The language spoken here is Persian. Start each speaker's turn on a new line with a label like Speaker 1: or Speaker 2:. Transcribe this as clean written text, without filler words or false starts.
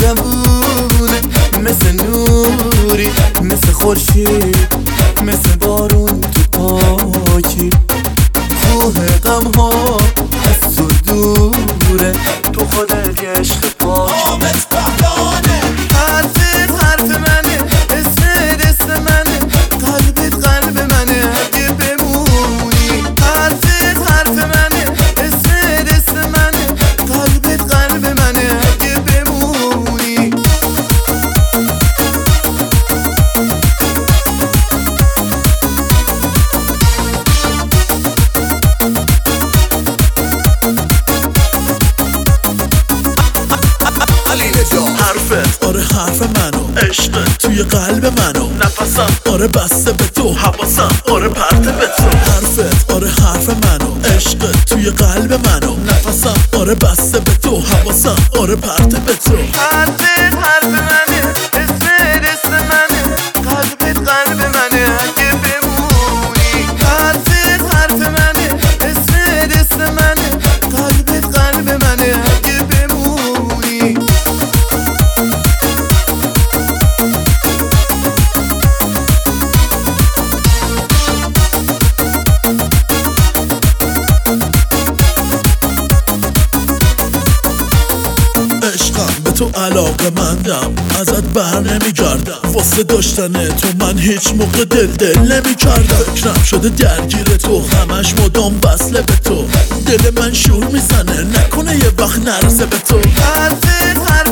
Speaker 1: مهربونه، مثل نوری، مثل خورشید، مثل بارون تو پاکی. کوه غم ها از تو دوره، تو خودت یه عشق پاکی.
Speaker 2: حامد بهرانه
Speaker 1: حرفت حرف منه، اسمت اسم منه، قلبت قلب منه اگه بمونی. حرفت حرف منه، اسمت اسم منه، قلبت قلب منه اگه بمونی.
Speaker 2: حرفت آره حرف منو، عشقت توی قلب منو، نفسم آره بسته به تو، حواسم آره پرته به تو. حرفت آره حرف منو، عشقت توی قلب منو، نفسم آره بسته به تو، حواسم آره پرته به تو.
Speaker 1: حرفت حرف منه، اسمت اسم منه، قلبت قلب منه اگه بمونی. حرفت حرف منه، اسمت اسم منه، قلبت قلب منه اگه بمونی.
Speaker 2: عشقم به تو علاقه مندم، ازت بر نمیگردم، واسه داشتن تو من هیچ موقع دل نمیکردم. فکرم شده درگیر تو، همش مدام وصله به تو، دل من شور میزنه نکنه یه وقت نرسه به تو.
Speaker 1: حرفت